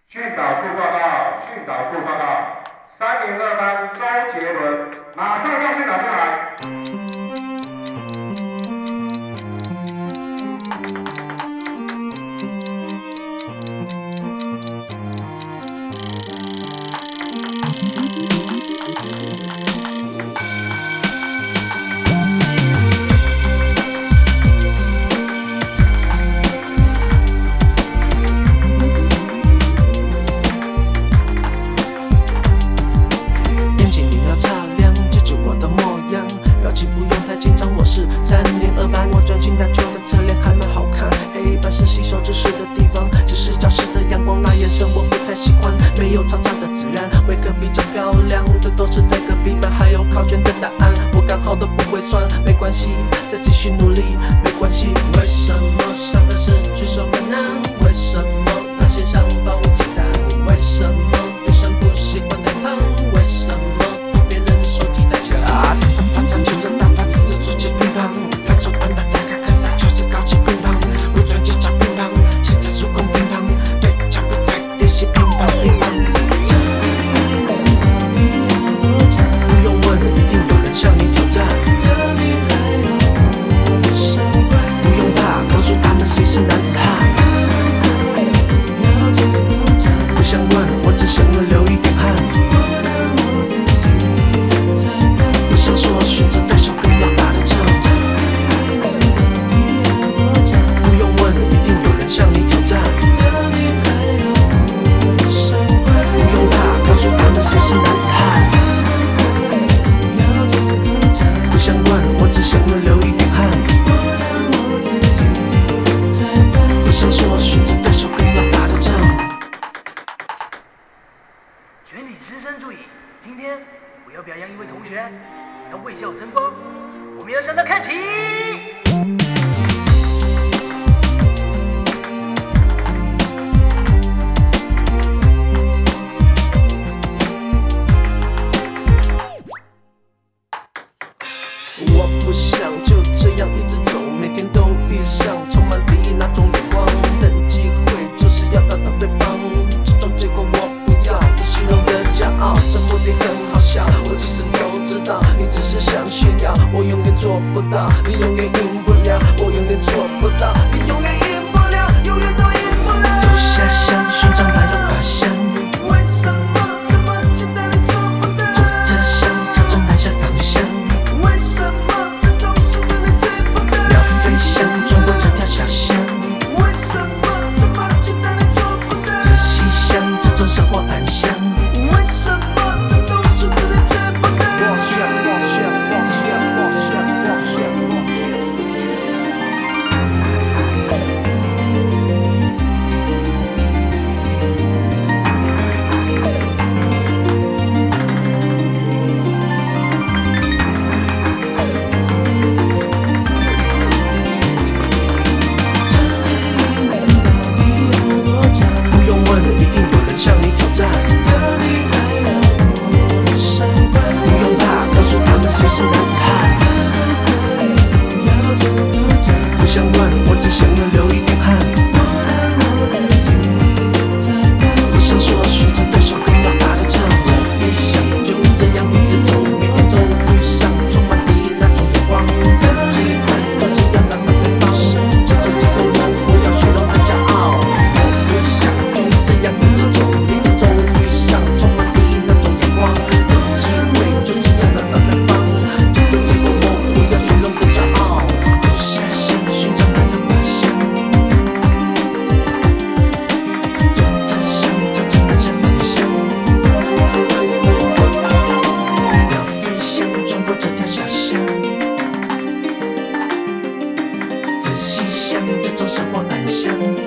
训导处报告，训导处报告，302班周杰伦，马上到训导处来。 不用太紧张，我是302班，我专心打球的侧脸还蛮好看。黑板是吸收知识的地方，只是教室的阳光那眼神我不太喜欢。没有吵吵的自然，微课比较漂亮的都是在隔壁班，还有考卷的答案，我刚好都不会算，没关系，再继续努力，没关系。为什么上课时举手更难？为什么那些上报鸡蛋？为什么女生不喜欢太胖？为什么别人手机在响？ 全体师生注意，今天我要表扬一位同学，他为校争光，我们要向他看齐。 我不想就这样一直走，每天都遇上充满敌意那种眼光，等机会就是要打倒对方，这种结果我不要，只虚荣的骄傲，这目的很好笑，我其实都知道，你只是想炫耀，我永远做不到，你永远赢不了，我永远做不到，你永远赢不了，永远都赢不了。走下乡，寻找那种花香，为什么这么简单你做不到？坐着想，朝着南下方向，为什么这种事对你最不得？要飞翔，穿过这条小巷，为什么这么简单你做不到？仔细想，这种生活安详，为什么这种事对你最不得？我只想要流一点汗，不想说选择对手更要打得仗，不想就这样一直走，每天都遇上充满敌意那种眼光，这机会就这样打倒对方，这种结果让我要虚荣和骄傲，不想就这样一直走，每天都遇上充满敌意那种眼光，这机会就这样打倒对方，这种结果我要虚荣和骄傲。这种生活难想。